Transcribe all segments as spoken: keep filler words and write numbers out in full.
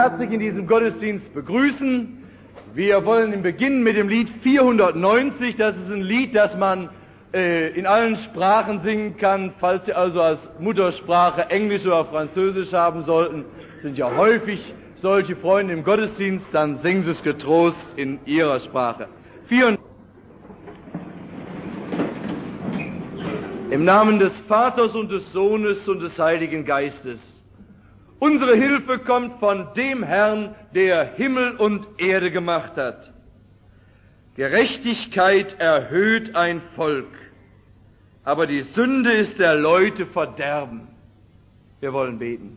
herzlich in diesem Gottesdienst begrüßen. Wir wollen beginnen mit dem Lied vierhundertneunzig. Das ist ein Lied, das man äh, in allen Sprachen singen kann. Falls Sie also als Muttersprache Englisch oder Französisch haben sollten, sind ja häufig solche Freunde im Gottesdienst, dann singen Sie es getrost in Ihrer Sprache. Im Namen des Vaters und des Sohnes und des Heiligen Geistes. Unsere Hilfe kommt von dem Herrn, der Himmel und Erde gemacht hat. Gerechtigkeit erhöht ein Volk, aber die Sünde ist der Leute Verderben. Wir wollen beten.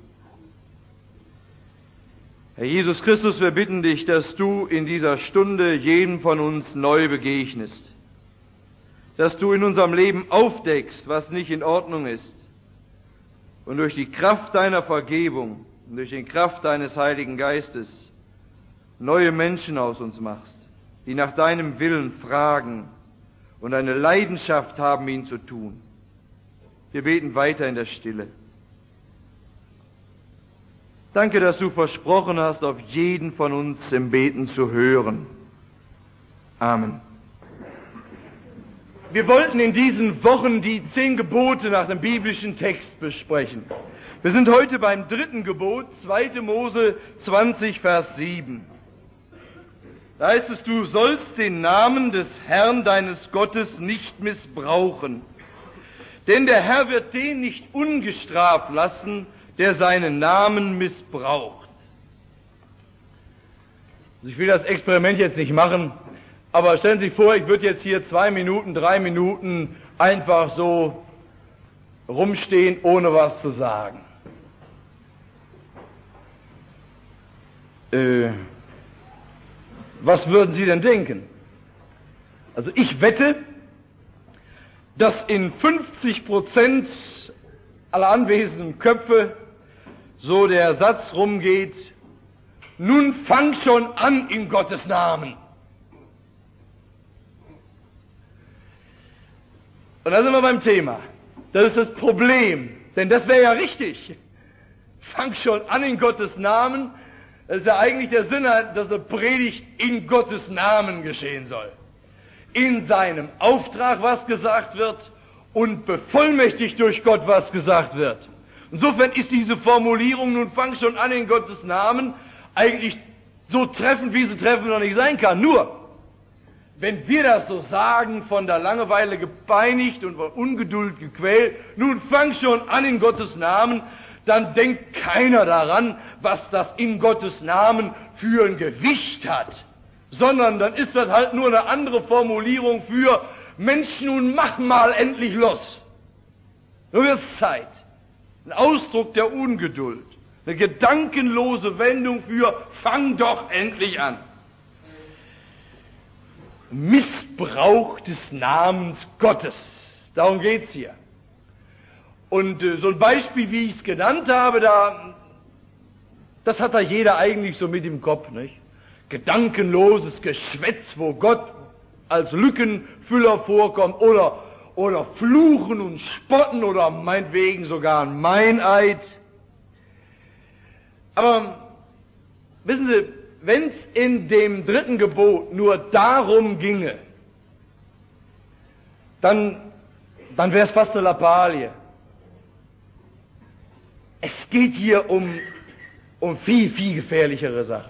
Herr Jesus Christus, wir bitten dich, dass du in dieser Stunde jedem von uns neu begegnest, dass du in unserem Leben aufdeckst, was nicht in Ordnung ist, und durch die Kraft deiner Vergebung und durch die Kraft deines Heiligen Geistes neue Menschen aus uns machst, die nach deinem Willen fragen und eine Leidenschaft haben, ihn zu tun. Wir beten weiter in der Stille. Danke, dass du versprochen hast, auf jeden von uns im Beten zu hören. Amen. Wir wollten in diesen Wochen die zehn Gebote nach dem biblischen Text besprechen. Wir sind heute beim dritten Gebot, zweiter Mose zwanzig, Vers sieben. Da heißt es, du sollst den Namen des Herrn deines Gottes nicht missbrauchen, denn der Herr wird den nicht ungestraft lassen, der seinen Namen missbraucht. Also ich will das Experiment jetzt nicht machen, aber stellen Sie sich vor, ich würde jetzt hier zwei Minuten, drei Minuten einfach so rumstehen, ohne was zu sagen. Äh, was würden Sie denn denken? Also ich wette, dass in fünfzig Prozent aller anwesenden Köpfe so der Satz rumgeht, nun fang schon an in Gottes Namen. Und da sind wir beim Thema. Das ist das Problem. Denn das wäre ja richtig. Fang schon an in Gottes Namen. Das ist ja eigentlich der Sinn, dass eine Predigt in Gottes Namen geschehen soll. In seinem Auftrag, was gesagt wird, und bevollmächtigt durch Gott, was gesagt wird. Insofern ist diese Formulierung, nun fang schon an in Gottes Namen, eigentlich so treffend, wie sie treffend noch nicht sein kann. Nur, wenn wir das so sagen, von der Langeweile gepeinigt und von Ungeduld gequält, nun fang schon an in Gottes Namen, dann denkt keiner daran, was das in Gottes Namen für ein Gewicht hat, sondern dann ist das halt nur eine andere Formulierung für Mensch, nun mach mal endlich los. Nur wird's Zeit. Ein Ausdruck der Ungeduld, eine gedankenlose Wendung für fang doch endlich an. Missbrauch des Namens Gottes. Darum geht's hier. Und äh, so ein Beispiel, wie ich es genannt habe, da, das hat da jeder eigentlich so mit im Kopf, nicht? Gedankenloses Geschwätz, wo Gott als Lückenfüller vorkommt, oder, oder Fluchen und Spotten, oder meinetwegen sogar ein Meineid. Aber, wissen Sie, wenn es in dem dritten Gebot nur darum ginge, dann, dann wäre es fast eine Lappalie. Es geht hier um, um viel, viel gefährlichere Sachen.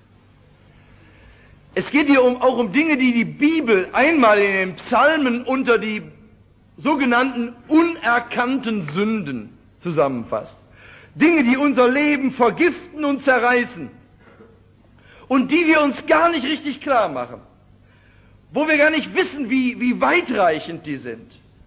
Es geht hier um, auch um Dinge, die die Bibel einmal in den Psalmen unter die sogenannten unerkannten Sünden zusammenfasst. Dinge, die unser Leben vergiften und zerreißen. Und die wir uns gar nicht richtig klar machen, wo wir gar nicht wissen, wie, wie weitreichend die sind.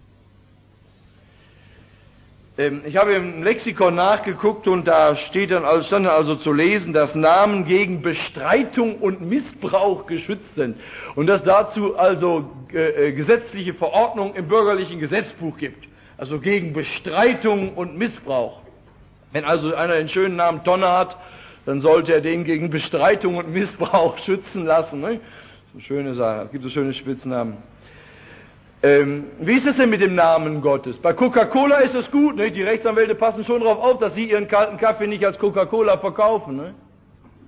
Ähm, ich habe im Lexikon nachgeguckt und da steht dann also, stand dann also zu lesen, dass Namen gegen Bestreitung und Missbrauch geschützt sind und dass dazu also äh, gesetzliche Verordnungen im bürgerlichen Gesetzbuch gibt, also gegen Bestreitung und Missbrauch. Wenn also einer den schönen Namen Tonne hat, dann sollte er den gegen Bestreitung und Missbrauch schützen lassen. Ne? So eine schöne Sache. Es gibt so schöne Spitznamen. Ähm, wie ist es denn mit dem Namen Gottes? Bei Coca-Cola ist es gut. Ne? Die Rechtsanwälte passen schon darauf auf, dass sie ihren kalten Kaffee nicht als Coca-Cola verkaufen. Ne?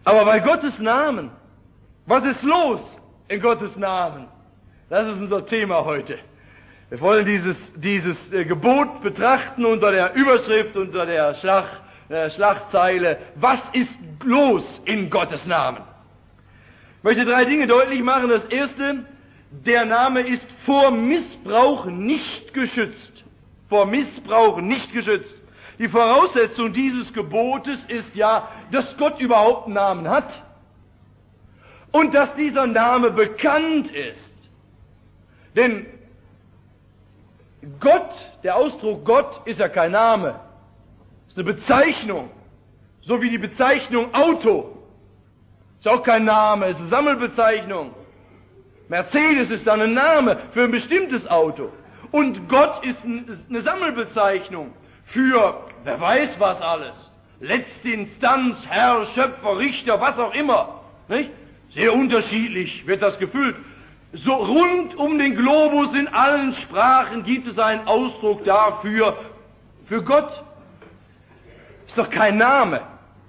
Aber bei Gottes Namen, was ist los in Gottes Namen? Das ist unser Thema heute. Wir wollen dieses, dieses äh, Gebot betrachten unter der Überschrift, unter der Schlag, äh, Schlagzeile, was ist los in Gottes Namen? Ich möchte drei Dinge deutlich machen. Das erste, der Name ist vor Missbrauch nicht geschützt. Vor Missbrauch nicht geschützt. Die Voraussetzung dieses Gebotes ist ja, dass Gott überhaupt einen Namen hat und dass dieser Name bekannt ist. Denn Gott, der Ausdruck Gott, ist ja kein Name, ist eine Bezeichnung, so wie die Bezeichnung Auto. Ist auch kein Name, ist eine Sammelbezeichnung. Mercedes ist dann ein Name für ein bestimmtes Auto. Und Gott ist eine Sammelbezeichnung für, wer weiß was alles. Letzte Instanz, Herr, Schöpfer, Richter, was auch immer. Nicht? Sehr unterschiedlich wird das gefüllt. So rund um den Globus in allen Sprachen gibt es einen Ausdruck dafür, für Gott. Ist doch kein Name.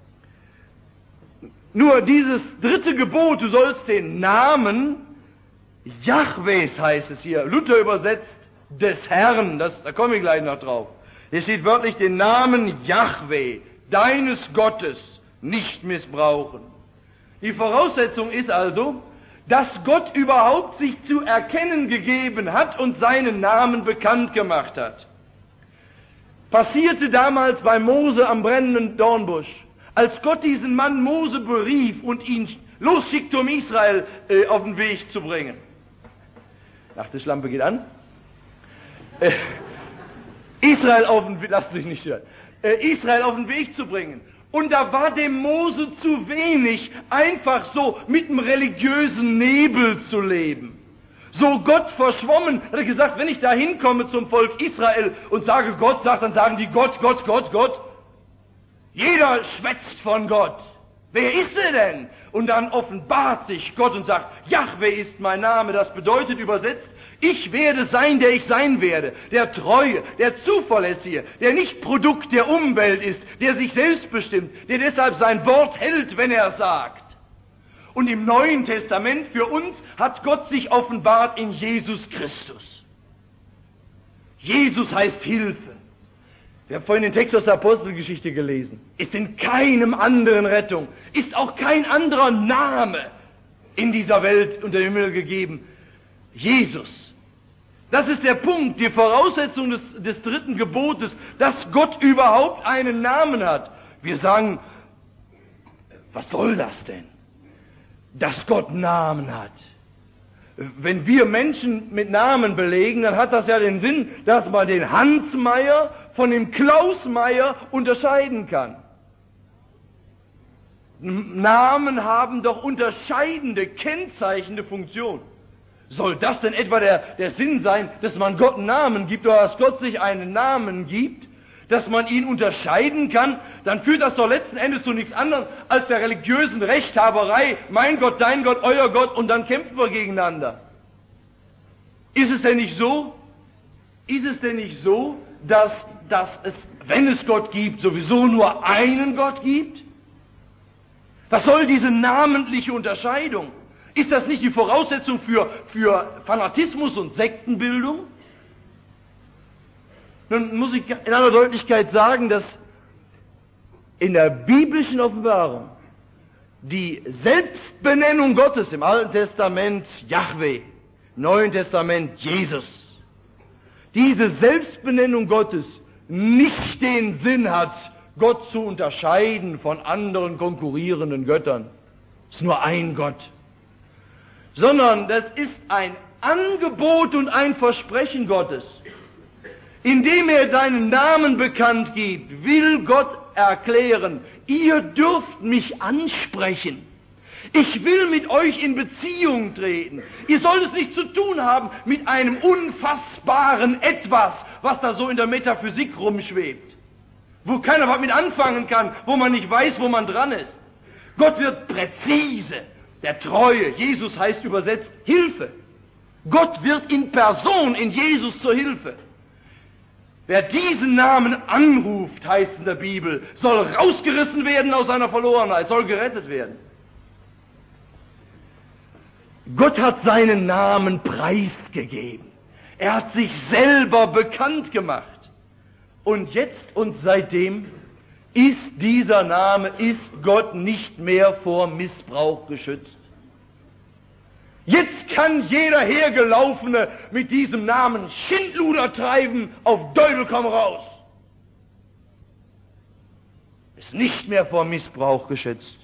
Nur dieses dritte Gebot, du sollst den Namen Jahwes, heißt es hier, Luther übersetzt, des Herrn, das, da komme ich gleich noch drauf. Hier steht wörtlich, den Namen Jahwe, deines Gottes, nicht missbrauchen. Die Voraussetzung ist also, dass Gott überhaupt sich zu erkennen gegeben hat und seinen Namen bekannt gemacht hat. Passierte damals bei Mose am brennenden Dornbusch, als Gott diesen Mann Mose berief und ihn losschickte, um Israel äh, auf den Weg zu bringen. Nachttischlampe geht an. Äh, Israel auf den Weg, lasst sich nicht hören, äh, Israel auf den Weg zu bringen. Und da war dem Mose zu wenig, einfach so mit einem religiösen Nebel zu leben. So Gott verschwommen, hat er gesagt, wenn ich da hinkomme zum Volk Israel und sage Gott, sagt, dann sagen die Gott, Gott, Gott, Gott. Jeder schwätzt von Gott. Wer ist er denn? Und dann offenbart sich Gott und sagt, Jahwe ist mein Name. Das bedeutet übersetzt, ich werde sein, der ich sein werde, der Treue, der Zuverlässige, der nicht Produkt der Umwelt ist, der sich selbst bestimmt, der deshalb sein Wort hält, wenn er sagt. Und im Neuen Testament für uns hat Gott sich offenbart in Jesus Christus. Jesus heißt Hilfe. Wir haben vorhin den Text aus der Apostelgeschichte gelesen. Ist in keinem anderen Rettung, ist auch kein anderer Name in dieser Welt unter dem Himmel gegeben. Jesus. Das ist der Punkt, die Voraussetzung des, des dritten Gebotes, dass Gott überhaupt einen Namen hat. Wir sagen, was soll das denn? Dass Gott Namen hat. Wenn wir Menschen mit Namen belegen, dann hat das ja den Sinn, dass man den Hans Meier von dem Klaus Meier unterscheiden kann. Namen haben doch unterscheidende, kennzeichnende Funktion. Soll das denn etwa der, der Sinn sein, dass man Gott einen Namen gibt oder dass Gott sich einen Namen gibt, dass man ihn unterscheiden kann? Dann führt das doch letzten Endes zu nichts anderem als der religiösen Rechthaberei. Mein Gott, dein Gott, euer Gott, und dann kämpfen wir gegeneinander. Ist es denn nicht so? Ist es denn nicht so, dass, dass es, wenn es Gott gibt, sowieso nur einen Gott gibt? Was soll diese namentliche Unterscheidung? Ist das nicht die Voraussetzung für, für Fanatismus und Sektenbildung? Nun muss ich in aller Deutlichkeit sagen, dass in der biblischen Offenbarung die Selbstbenennung Gottes im Alten Testament Jahwe, im Neuen Testament Jesus, diese Selbstbenennung Gottes nicht den Sinn hat, Gott zu unterscheiden von anderen konkurrierenden Göttern. Es ist nur ein Gott. Sondern das ist ein Angebot und ein Versprechen Gottes. Indem er seinen Namen bekannt gibt, will Gott erklären, ihr dürft mich ansprechen. Ich will mit euch in Beziehung treten. Ihr sollt es nicht zu tun haben mit einem unfassbaren Etwas, was da so in der Metaphysik rumschwebt, wo keiner was mit anfangen kann, wo man nicht weiß, wo man dran ist. Gott wird präzise, der Treue. Jesus heißt übersetzt Hilfe. Gott wird in Person in Jesus zur Hilfe. Wer diesen Namen anruft, heißt in der Bibel, soll rausgerissen werden aus seiner Verlorenheit, soll gerettet werden. Gott hat seinen Namen preisgegeben. Er hat sich selber bekannt gemacht. Und jetzt und seitdem ist dieser Name, ist Gott nicht mehr vor Missbrauch geschützt. Jetzt kann jeder Hergelaufene mit diesem Namen Schindluder treiben, auf Teufel komm raus. Ist nicht mehr vor Missbrauch geschützt.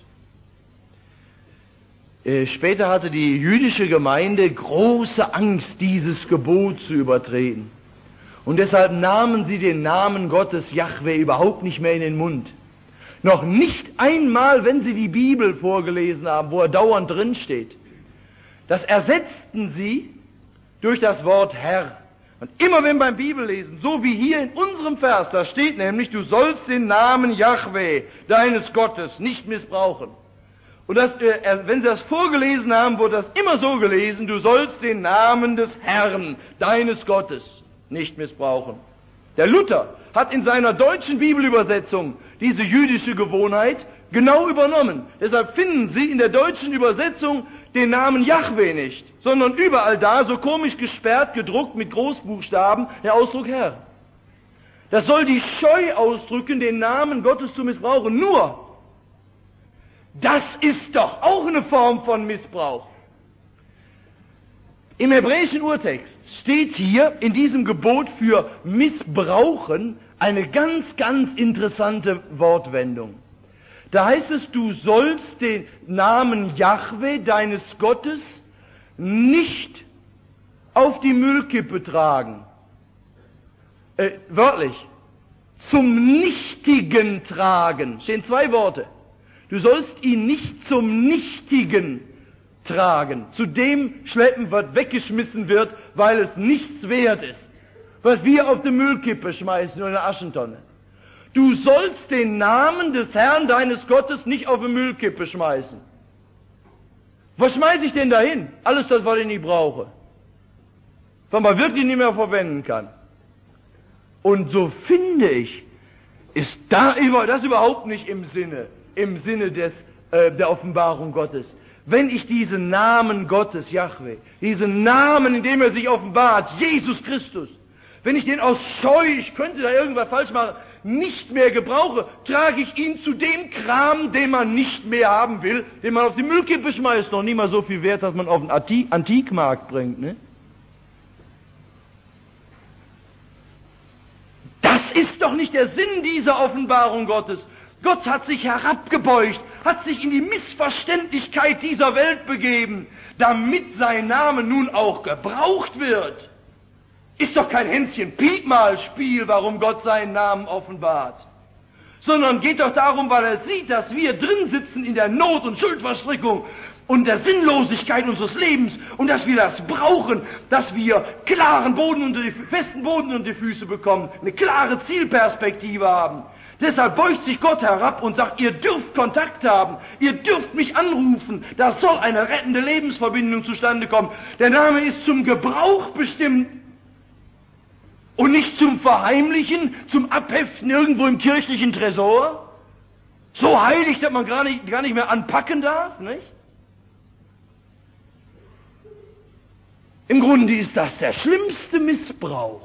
Äh, später hatte die jüdische Gemeinde große Angst, dieses Gebot zu übertreten. Und deshalb nahmen sie den Namen Gottes Jahwe überhaupt nicht mehr in den Mund. Noch nicht einmal, wenn sie die Bibel vorgelesen haben, wo er dauernd drin steht. Das ersetzten sie durch das Wort Herr. Und immer wenn beim Bibellesen, so wie hier in unserem Vers, da steht nämlich, du sollst den Namen Jahwe, deines Gottes, nicht missbrauchen. Und das, äh, wenn sie das vorgelesen haben, wurde das immer so gelesen, du sollst den Namen des Herrn, deines Gottes, nicht missbrauchen. Der Luther hat in seiner deutschen Bibelübersetzung diese jüdische Gewohnheit genau übernommen. Deshalb finden Sie in der deutschen Übersetzung den Namen Jahwe nicht, sondern überall da, so komisch gesperrt, gedruckt mit Großbuchstaben, der Ausdruck Herr. Das soll die Scheu ausdrücken, den Namen Gottes zu missbrauchen. Nur, das ist doch auch eine Form von Missbrauch. Im hebräischen Urtext steht hier in diesem Gebot für Missbrauchen eine ganz, ganz interessante Wortwendung. Da heißt es, du sollst den Namen Jahwe, deines Gottes, nicht auf die Müllkippe tragen. Äh, wörtlich, zum Nichtigen tragen. Stehen zwei Worte. Du sollst ihn nicht zum Nichtigen tragen, zu dem schleppen, was weggeschmissen wird, weil es nichts wert ist, was wir auf die Müllkippe schmeißen oder in eine Aschentonne. Du sollst den Namen des Herrn, deines Gottes, nicht auf die Müllkippe schmeißen. Was schmeiße ich denn dahin? Alles das, was ich nicht brauche. Was man wirklich nicht mehr verwenden kann. Und so finde ich, ist da immer, das überhaupt nicht im Sinne, im Sinne des, äh, der Offenbarung Gottes. Wenn ich diesen Namen Gottes, Jahwe, diesen Namen, in dem er sich offenbart, Jesus Christus, wenn ich den aus Scheu, ich könnte da irgendwas falsch machen, nicht mehr gebrauche, trage ich ihn zu dem Kram, den man nicht mehr haben will, den man auf die Müllkippe schmeißt, noch nie mal so viel wert, dass man auf den Antik- Antikmarkt bringt, ne? Das ist doch nicht der Sinn dieser Offenbarung Gottes. Gott hat sich herabgebeugt, hat sich in die Missverständlichkeit dieser Welt begeben, damit sein Name nun auch gebraucht wird. Ist doch kein Hänschen-Piep-Mal-Spiel, warum Gott seinen Namen offenbart. Sondern geht doch darum, weil er sieht, dass wir drin sitzen in der Not und Schuldverstrickung und der Sinnlosigkeit unseres Lebens und dass wir das brauchen, dass wir klaren Boden unter die, festen Boden unter die Füße bekommen, eine klare Zielperspektive haben. Deshalb beugt sich Gott herab und sagt, ihr dürft Kontakt haben, ihr dürft mich anrufen, da soll eine rettende Lebensverbindung zustande kommen. Der Name ist zum Gebrauch bestimmt und nicht zum Verheimlichen, zum Abheften irgendwo im kirchlichen Tresor. So heilig, dass man gar nicht, gar nicht mehr anpacken darf, nicht? Im Grunde ist das der schlimmste Missbrauch,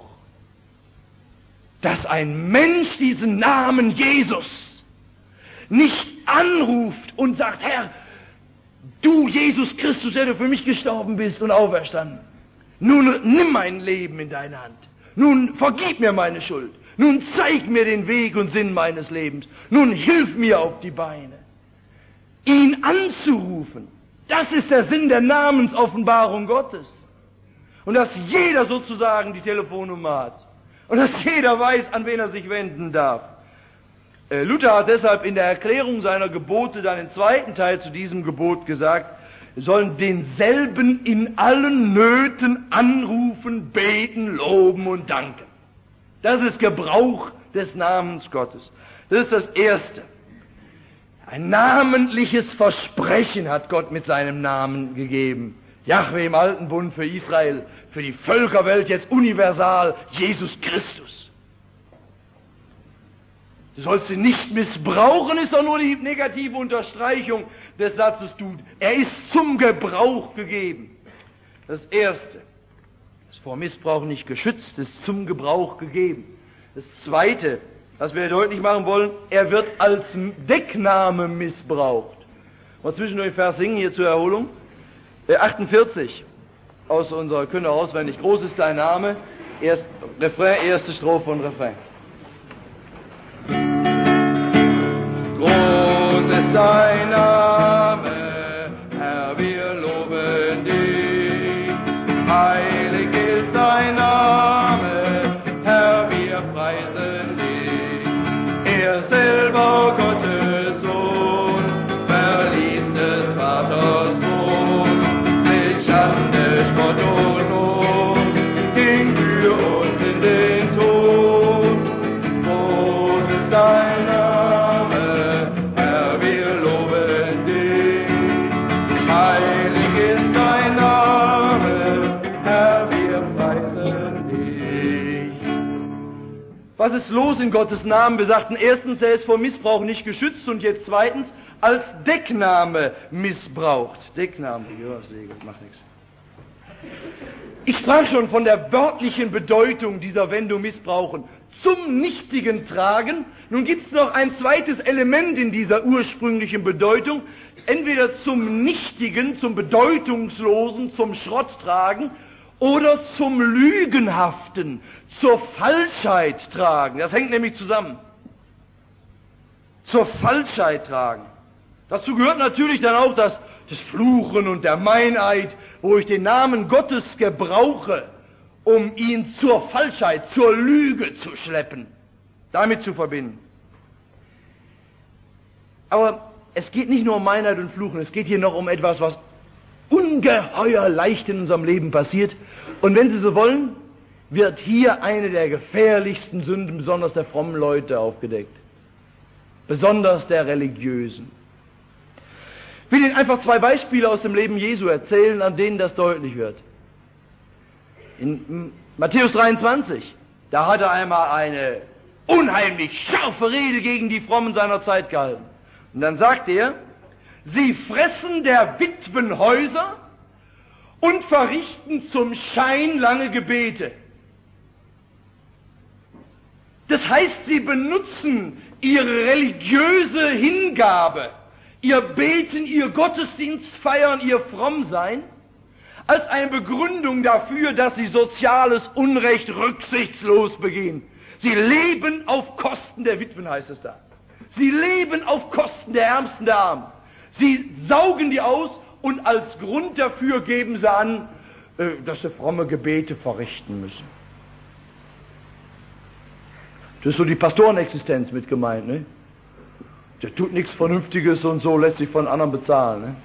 dass ein Mensch diesen Namen Jesus nicht anruft und sagt, Herr, du Jesus Christus, der du für mich gestorben bist und auferstanden, nun nimm mein Leben in deine Hand, nun vergib mir meine Schuld, nun zeig mir den Weg und Sinn meines Lebens, nun hilf mir auf die Beine. Ihn anzurufen, das ist der Sinn der Namensoffenbarung Gottes. Und dass jeder sozusagen die Telefonnummer hat. Und dass jeder weiß, an wen er sich wenden darf. Äh, Luther hat deshalb in der Erklärung seiner Gebote dann im zweiten Teil zu diesem Gebot gesagt, wir sollen denselben in allen Nöten anrufen, beten, loben und danken. Das ist Gebrauch des Namens Gottes. Das ist das Erste. Ein namentliches Versprechen hat Gott mit seinem Namen gegeben. Jahwe im Alten Bund für Israel, für die Völkerwelt jetzt universal, Jesus Christus. Du sollst ihn nicht missbrauchen, ist doch nur die negative Unterstreichung des Satzes, du. Er ist zum Gebrauch gegeben. Das Erste, ist vor Missbrauch nicht geschützt, ist zum Gebrauch gegeben. Das Zweite, was wir deutlich machen wollen, er wird als Deckname missbraucht. Mal zwischendurch den Vers singen, hier zur Erholung. Äh, achtundvierzig aus unserer, können wir auswendig. Groß ist dein Name. Erst, Refrain, erste Strophe und Refrain. Groß ist dein Name, Herr, wir loben dich. Heilig ist dein Name, Herr, wir preisen dich. Er selber, Gottes Sohn, verließ des Vaters Thron, mit Schande, Spott und Not, ging für uns in den Tod. Groß ist dein Name, Herr, wir loben dich. Heilig ist dein Name, Herr, wir preisen dich. Was ist los in Gottes Namen? Wir sagten erstens, er ist vor Missbrauch nicht geschützt und jetzt zweitens, als Deckname missbraucht. Deckname, ja, Segel, macht nichts. Ich sprach schon von der wörtlichen Bedeutung dieser Wendung missbrauchen. Zum Nichtigen tragen. Nun gibt es noch ein zweites Element in dieser ursprünglichen Bedeutung. Entweder zum Nichtigen, zum Bedeutungslosen, zum Schrott tragen oder zum Lügenhaften, zur Falschheit tragen. Das hängt nämlich zusammen. Zur Falschheit tragen. Dazu gehört natürlich dann auch das, das Fluchen und der Meineid, wo ich den Namen Gottes gebrauche, um ihn zur Falschheit, zur Lüge zu schleppen, damit zu verbinden. Aber es geht nicht nur um Meineid und Fluchen, es geht hier noch um etwas, was ungeheuer leicht in unserem Leben passiert. Und wenn Sie so wollen, wird hier eine der gefährlichsten Sünden, besonders der frommen Leute, aufgedeckt. Besonders der Religiösen. Ich will Ihnen einfach zwei Beispiele aus dem Leben Jesu erzählen, an denen das deutlich wird. In Matthäus dreiundzwanzig, da hat er einmal eine unheimlich scharfe Rede gegen die Frommen seiner Zeit gehalten. Und dann sagt er, sie fressen der Witwen Häuser und verrichten zum Schein lange Gebete. Das heißt, sie benutzen ihre religiöse Hingabe, ihr Beten, ihr Gottesdienst feiern, ihr Frommsein, als eine Begründung dafür, dass sie soziales Unrecht rücksichtslos begehen. Sie leben auf Kosten der Witwen, heißt es da. Sie leben auf Kosten der Ärmsten der Armen. Sie saugen die aus und als Grund dafür geben sie an, dass sie fromme Gebete verrichten müssen. Das ist so die Pastorenexistenz mit gemeint, ne? Der tut nichts Vernünftiges und so, lässt sich von anderen bezahlen,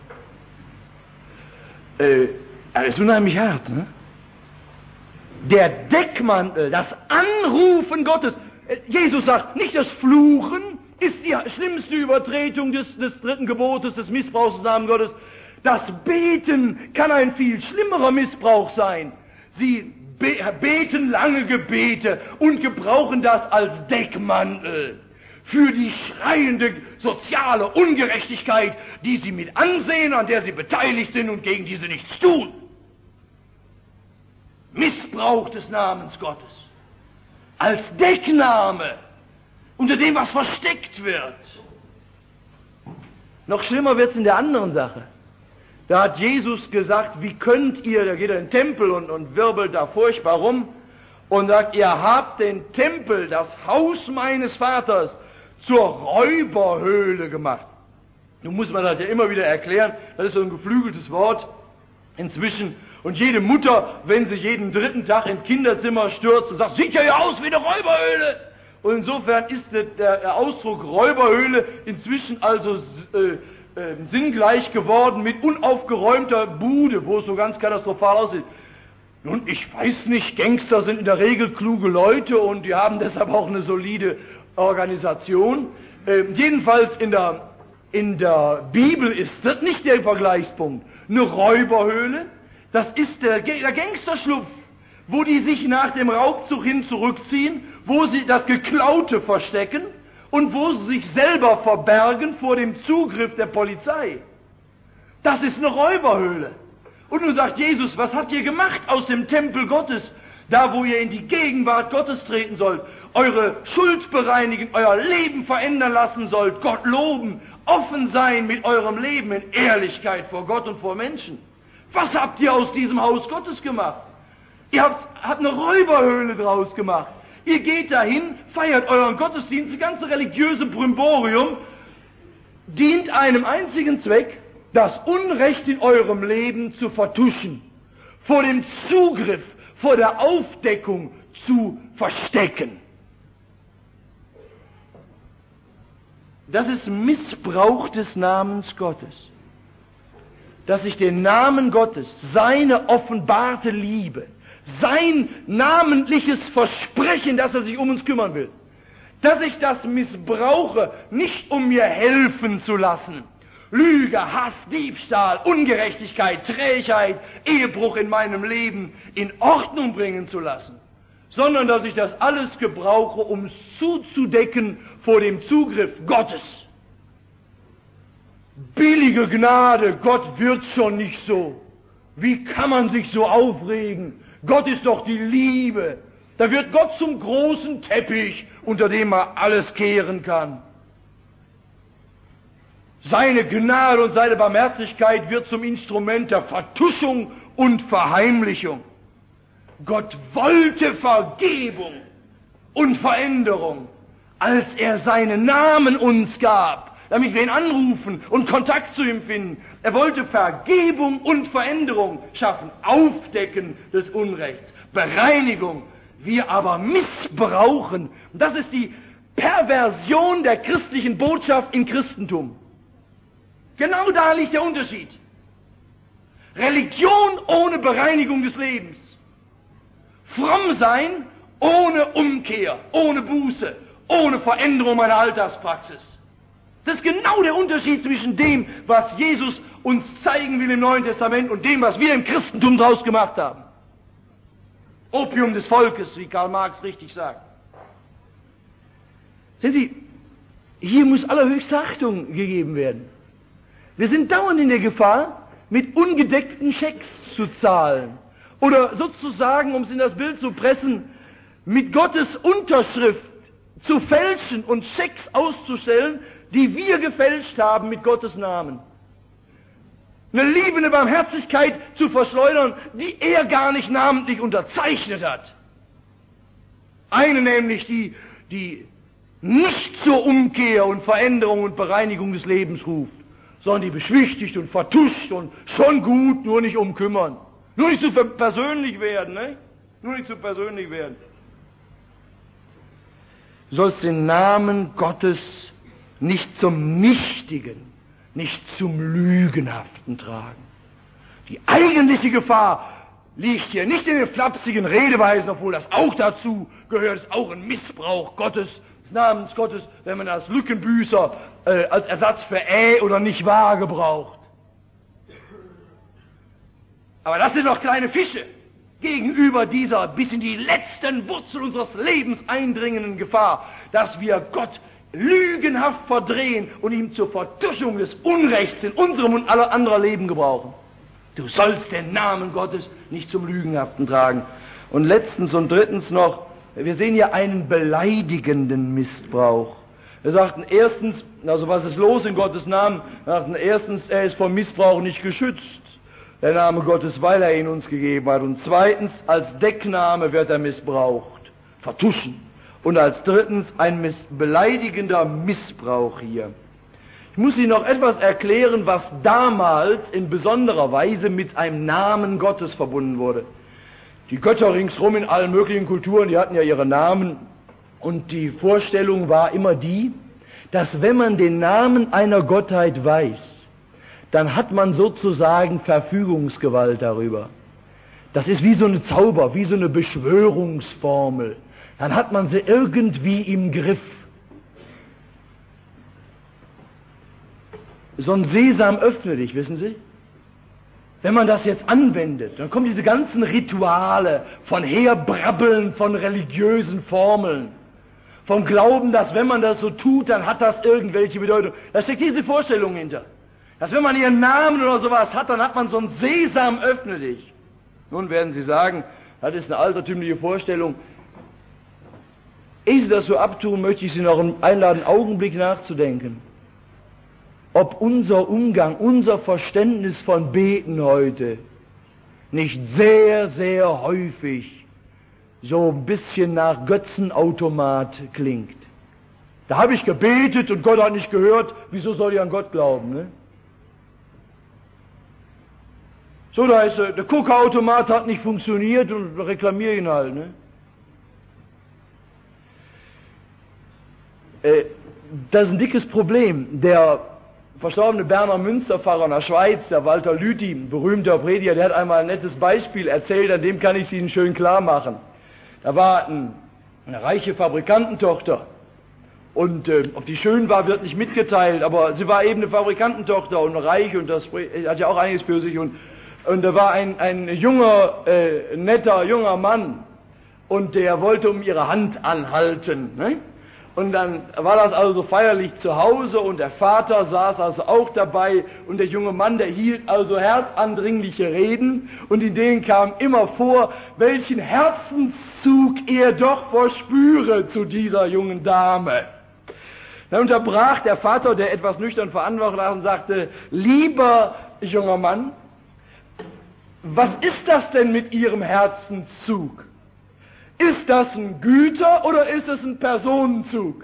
ne? Äh, das ist unheimlich hart, ne? Der Deckmantel, das Anrufen Gottes. Jesus sagt, nicht das Fluchen ist die schlimmste Übertretung des, des dritten Gebotes, des Missbrauchs des Namens Gottes. Das Beten kann ein viel schlimmerer Missbrauch sein. Sie be- beten lange Gebete und gebrauchen das als Deckmantel für die schreiende soziale Ungerechtigkeit, die sie mit ansehen, an der sie beteiligt sind und gegen die sie nichts tun. Missbrauch des Namens Gottes als Deckname unter dem, was versteckt wird. Noch schlimmer wird es in der anderen Sache. Da hat Jesus gesagt, wie könnt ihr, da geht er in den Tempel und, und wirbelt da furchtbar rum und sagt, ihr habt den Tempel, das Haus meines Vaters, zur Räuberhöhle gemacht. Nun muss man das ja immer wieder erklären, das ist so ein geflügeltes Wort inzwischen. Und jede Mutter, wenn sie jeden dritten Tag ins Kinderzimmer stürzt und sagt, sieht ja aus wie eine Räuberhöhle. Und insofern ist der, der Ausdruck Räuberhöhle inzwischen also äh, äh, sinngleich geworden mit unaufgeräumter Bude, wo es so ganz katastrophal aussieht. Nun, ich weiß nicht, Gangster sind in der Regel kluge Leute und die haben deshalb auch eine solide Organisation. Äh, jedenfalls in der, in der Bibel ist das nicht der Vergleichspunkt. Eine Räuberhöhle, das ist der, der Gangsterschlupf, wo die sich nach dem Raubzug hin zurückziehen, wo sie das Geklaute verstecken und wo sie sich selber verbergen vor dem Zugriff der Polizei. Das ist eine Räuberhöhle. Und nun sagt Jesus, was habt ihr gemacht aus dem Tempel Gottes, da wo ihr in die Gegenwart Gottes treten sollt, eure Schuld bereinigen, euer Leben verändern lassen sollt, Gott loben, offen sein mit eurem Leben in Ehrlichkeit vor Gott und vor Menschen. Was habt ihr aus diesem Haus Gottes gemacht? Ihr habt, habt eine Räuberhöhle draus gemacht. Ihr geht dahin, feiert euren Gottesdienst, das ganze religiöse Brimborium dient einem einzigen Zweck, das Unrecht in eurem Leben zu vertuschen, vor dem Zugriff, vor der Aufdeckung zu verstecken. Das ist Missbrauch des Namens Gottes. Dass ich den Namen Gottes, seine offenbarte Liebe, sein namentliches Versprechen, dass er sich um uns kümmern will, dass ich das missbrauche, nicht um mir helfen zu lassen, Lüge, Hass, Diebstahl, Ungerechtigkeit, Trägheit, Ehebruch in meinem Leben in Ordnung bringen zu lassen, sondern dass ich das alles gebrauche, um es zuzudecken vor dem Zugriff Gottes. Billige Gnade, Gott wird schon nicht so. Wie kann man sich so aufregen? Gott ist doch die Liebe. Da wird Gott zum großen Teppich, unter dem man alles kehren kann. Seine Gnade und seine Barmherzigkeit wird zum Instrument der Vertuschung und Verheimlichung. Gott wollte Vergebung und Veränderung, als er seinen Namen uns gab, damit wir ihn anrufen und Kontakt zu ihm finden. Er wollte Vergebung und Veränderung schaffen, Aufdecken des Unrechts, Bereinigung. Wir aber missbrauchen. Das ist die Perversion der christlichen Botschaft im Christentum. Genau da liegt der Unterschied. Religion ohne Bereinigung des Lebens. Fromm sein ohne Umkehr, ohne Buße, ohne Veränderung meiner Alltagspraxis. Das ist genau der Unterschied zwischen dem, was Jesus uns zeigen will im Neuen Testament und dem, was wir im Christentum draus gemacht haben. Opium des Volkes, wie Karl Marx richtig sagt. Sehen Sie, hier muss allerhöchste Achtung gegeben werden. Wir sind dauernd in der Gefahr, mit ungedeckten Schecks zu zahlen. Oder sozusagen, um es in das Bild zu pressen, mit Gottes Unterschrift zu fälschen und Schecks auszustellen, die wir gefälscht haben mit Gottes Namen. Eine liebende Barmherzigkeit zu verschleudern, die er gar nicht namentlich unterzeichnet hat. Eine nämlich, die, die nicht zur Umkehr und Veränderung und Bereinigung des Lebens ruft, sondern die beschwichtigt und vertuscht und schon gut, nur nicht umkümmern. Nur nicht zu persönlich werden, ne? Nur nicht zu persönlich werden. Du sollst den Namen Gottes nicht zum Nichtigen, nicht zum Lügenhaften tragen. Die eigentliche Gefahr liegt hier nicht in den flapsigen Redeweisen, obwohl das auch dazu gehört, ist auch ein Missbrauch Gottes, des Namens Gottes, wenn man als Lückenbüßer äh, als Ersatz für äh oder nicht wahr gebraucht. Aber das sind doch kleine Fische gegenüber dieser bis in die letzten Wurzeln unseres Lebens eindringenden Gefahr, dass wir Gott lügenhaft verdrehen und ihm zur Vertuschung des Unrechts in unserem und aller anderer Leben gebrauchen. Du sollst den Namen Gottes nicht zum Lügenhaften tragen. Und letztens und drittens noch, wir sehen hier einen beleidigenden Missbrauch. Wir sagten erstens, also was ist los in Gottes Namen? Wir sagten erstens, er ist vom Missbrauch nicht geschützt, der Name Gottes, weil er ihn uns gegeben hat. Und zweitens, als Deckname wird er missbraucht, vertuschen. Und als drittens, ein miss- beleidigender Missbrauch hier. Ich muss Ihnen noch etwas erklären, was damals in besonderer Weise mit einem Namen Gottes verbunden wurde. Die Götter ringsherum in allen möglichen Kulturen, die hatten ja ihre Namen. Und die Vorstellung war immer die, dass wenn man den Namen einer Gottheit weiß, dann hat man sozusagen Verfügungsgewalt darüber. Das ist wie so eine Zauber, wie so eine Beschwörungsformel. Dann hat man sie irgendwie im Griff. So ein Sesam öffne dich, wissen Sie? Wenn man das jetzt anwendet, dann kommen diese ganzen Rituale von Herbrabbeln von religiösen Formeln, vom Glauben, dass wenn man das so tut, dann hat das irgendwelche Bedeutung. Da steckt diese Vorstellung hinter. Dass wenn man ihren Namen oder sowas hat, dann hat man so einen Sesam, öffne dich. Nun werden Sie sagen, das ist eine altertümliche Vorstellung. Ehe Sie das so abtun, möchte ich Sie noch einladen, einen Augenblick nachzudenken. Ob unser Umgang, unser Verständnis von Beten heute nicht sehr, sehr häufig so ein bisschen nach Götzenautomat klingt. Da habe ich gebetet und Gott hat nicht gehört, wieso soll ich an Gott glauben, ne? So, da ist der Coca-Automat hat nicht funktioniert und reklamiere ihn halt, ne? Äh, das ist ein dickes Problem. Der verstorbene Berner Münsterpfarrer in der Schweiz, der Walter Lüthi, ein berühmter Prediger, der hat einmal ein nettes Beispiel erzählt, an dem kann ich es Ihnen schön klar machen. Da war ein, eine reiche Fabrikantentochter und äh, ob die schön war, wird nicht mitgeteilt, aber sie war eben eine Fabrikantentochter und reich und das hat ja auch einiges für sich und, und da war ein, ein junger, äh, netter, junger Mann und der wollte um ihre Hand anhalten, ne? Und dann war das also feierlich zu Hause und der Vater saß also auch dabei und der junge Mann, der hielt also herzandringliche Reden und in denen kam immer vor, welchen Herzenszug er doch verspüre zu dieser jungen Dame. Dann unterbrach der Vater, der etwas nüchtern verantwortlich war und sagte, lieber junger Mann, was ist das denn mit Ihrem Herzenszug? Ist das ein Güter- oder ist es ein Personenzug?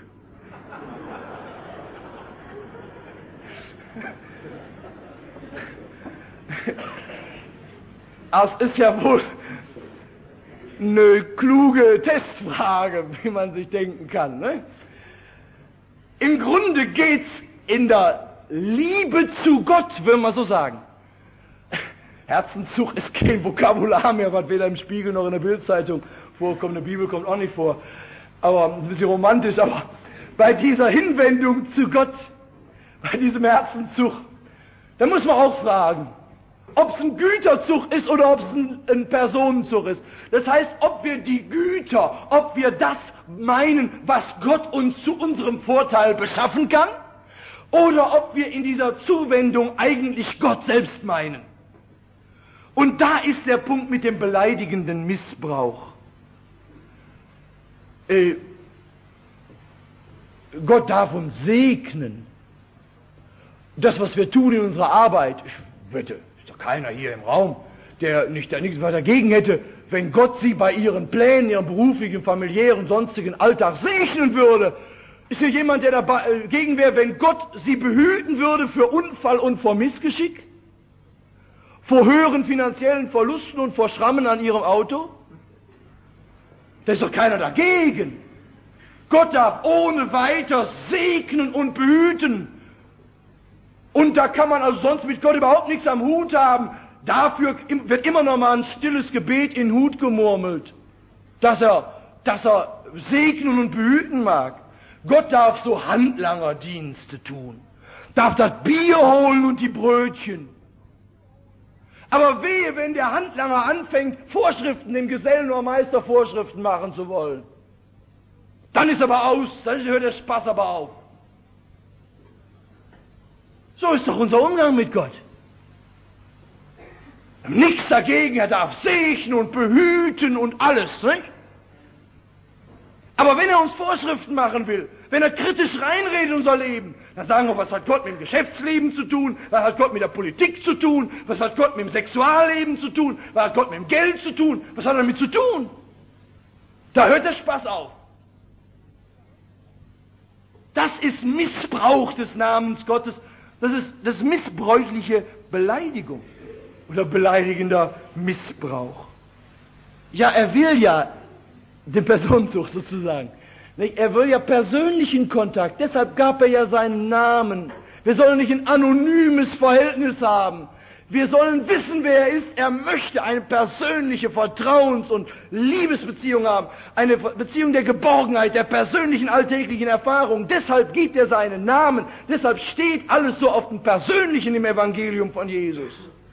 Das ist ja wohl eine kluge Testfrage, wie man sich denken kann, ne? Im Grunde geht's in der Liebe zu Gott, würde man so sagen. Herzenszug ist kein Vokabular mehr, was weder im Spiegel noch in der Bildzeitung vorkommt, in der Bibel kommt auch nicht vor, aber ein bisschen romantisch, aber bei dieser Hinwendung zu Gott, bei diesem Herzenszug, da muss man auch fragen, ob es ein Güterzug ist oder ob es ein, ein Personenzug ist. Das heißt, ob wir die Güter, ob wir das meinen, was Gott uns zu unserem Vorteil beschaffen kann, oder ob wir in dieser Zuwendung eigentlich Gott selbst meinen. Und da ist der Punkt mit dem beleidigenden Missbrauch. Äh, Gott darf uns segnen. Das, was wir tun in unserer Arbeit, ich wette, ist doch keiner hier im Raum, der nicht der nichts was dagegen hätte, wenn Gott sie bei ihren Plänen, ihrem beruflichen, familiären, sonstigen Alltag segnen würde. Ist hier jemand, der dagegen wäre, wenn Gott sie behüten würde für Unfall und vor Missgeschick? Vor höheren finanziellen Verlusten und vor Schrammen an ihrem Auto? Da ist doch keiner dagegen. Gott darf ohne weiter segnen und behüten. Und da kann man also sonst mit Gott überhaupt nichts am Hut haben. Dafür wird immer noch mal ein stilles Gebet in den Hut gemurmelt, dass er, dass er segnen und behüten mag. Gott darf so Handlangerdienste tun, darf das Bier holen und die Brötchen. Aber wehe, wenn der Handlanger anfängt, Vorschriften, dem Gesellen oder Meister Vorschriften machen zu wollen. Dann ist aber aus, dann hört der Spaß aber auf. So ist doch unser Umgang mit Gott. Nichts dagegen, er darf segnen und behüten und alles, nicht? Aber wenn er uns Vorschriften machen will, wenn er kritisch reinredet in unser Leben, dann sagen wir, was hat Gott mit dem Geschäftsleben zu tun, was hat Gott mit der Politik zu tun, was hat Gott mit dem Sexualleben zu tun, was hat Gott mit dem Geld zu tun, was hat er damit zu tun? Da hört der Spaß auf. Das ist Missbrauch des Namens Gottes, das ist das missbräuchliche Beleidigung oder beleidigender Missbrauch. Ja, er will ja den Personenzug sozusagen. Er will ja persönlichen Kontakt, deshalb gab er ja seinen Namen. Wir sollen nicht ein anonymes Verhältnis haben. Wir sollen wissen, wer er ist. Er möchte eine persönliche Vertrauens- und Liebesbeziehung haben. Eine Beziehung der Geborgenheit, der persönlichen alltäglichen Erfahrung. Deshalb gibt er seinen Namen. Deshalb steht alles so auf dem Persönlichen im Evangelium von Jesus.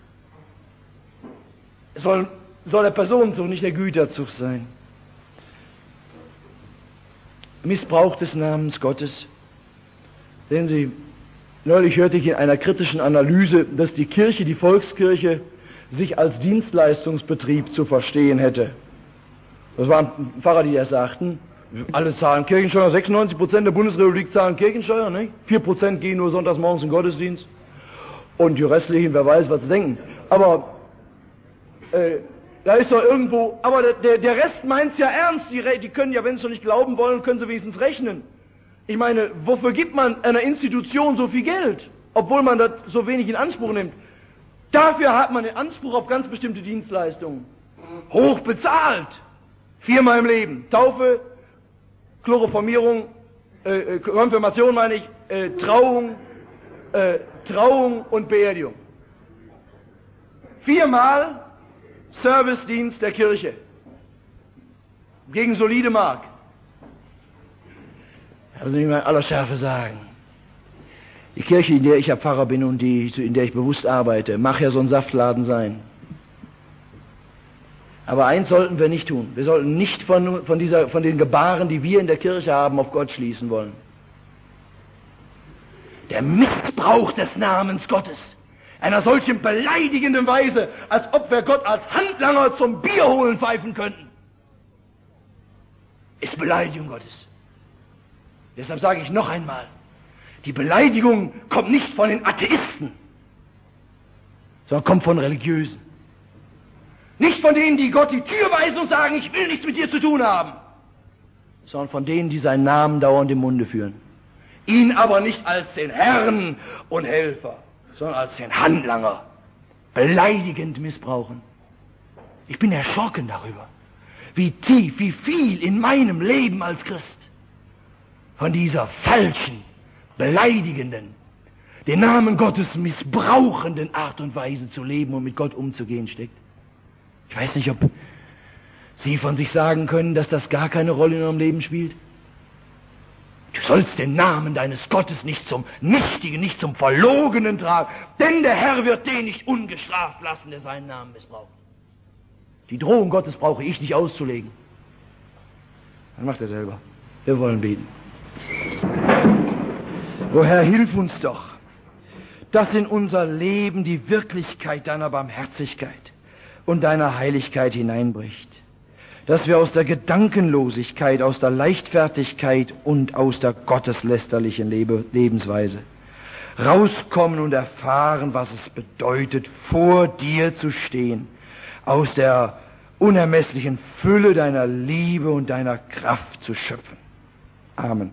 Es soll, soll der Personenzug, nicht der Güterzug sein. Missbrauch des Namens Gottes. Sehen Sie, neulich hörte ich in einer kritischen Analyse, dass die Kirche, die Volkskirche, sich als Dienstleistungsbetrieb zu verstehen hätte. Das waren Pfarrer, die das sagten. Alle zahlen Kirchensteuer, sechsundneunzig Prozent der Bundesrepublik zahlen Kirchensteuer, nicht? vier Prozent gehen nur sonntags morgens in den Gottesdienst. Und die restlichen, wer weiß, was sie denken. Aber äh, da ist doch irgendwo, aber der, der Rest meint's ja ernst. Die, die können ja, wenn sie nicht glauben wollen, können sie wenigstens rechnen. Ich meine, wofür gibt man einer Institution so viel Geld, obwohl man das so wenig in Anspruch nimmt? Dafür hat man den Anspruch auf ganz bestimmte Dienstleistungen. Hoch bezahlt. Viermal im Leben. Taufe, Chloroformierung, äh, Konfirmation meine ich, äh, Trauung, äh, Trauung und Beerdigung. Viermal Servicedienst der Kirche. Gegen solide Mark. Also ich mal in aller Schärfe sagen. Die Kirche, in der ich ja Pfarrer bin und die, in der ich bewusst arbeite, mag ja so ein Saftladen sein. Aber eins sollten wir nicht tun. Wir sollten nicht von, von, dieser, von den Gebaren, die wir in der Kirche haben, auf Gott schließen wollen. Der Missbrauch des Namens Gottes, einer solchen beleidigenden Weise, als ob wir Gott als Handlanger zum Bierholen pfeifen könnten, ist Beleidigung Gottes. Deshalb sage ich noch einmal, die Beleidigung kommt nicht von den Atheisten, sondern kommt von Religiösen. Nicht von denen, die Gott die Tür weisen und sagen, ich will nichts mit dir zu tun haben, sondern von denen, die seinen Namen dauernd im Munde führen. Ihn aber nicht als den Herrn und Helfer, sondern als den Handlanger beleidigend missbrauchen. Ich bin erschrocken darüber, wie tief, wie viel in meinem Leben als Christ von dieser falschen, beleidigenden, den Namen Gottes missbrauchenden Art und Weise zu leben und mit Gott umzugehen steckt. Ich weiß nicht, ob Sie von sich sagen können, dass das gar keine Rolle in Ihrem Leben spielt. Du sollst den Namen deines Gottes nicht zum Nichtigen, nicht zum Verlogenen tragen, denn der Herr wird den nicht ungestraft lassen, der seinen Namen missbraucht. Die Drohung Gottes brauche ich nicht auszulegen. Dann macht er selber. Wir wollen beten. O Herr, hilf uns doch, dass in unser Leben die Wirklichkeit deiner Barmherzigkeit und deiner Heiligkeit hineinbricht, dass wir aus der Gedankenlosigkeit, aus der Leichtfertigkeit und aus der gotteslästerlichen Lebe- Lebensweise rauskommen und erfahren, was es bedeutet, vor dir zu stehen, aus der unermesslichen Fülle deiner Liebe und deiner Kraft zu schöpfen. Amen.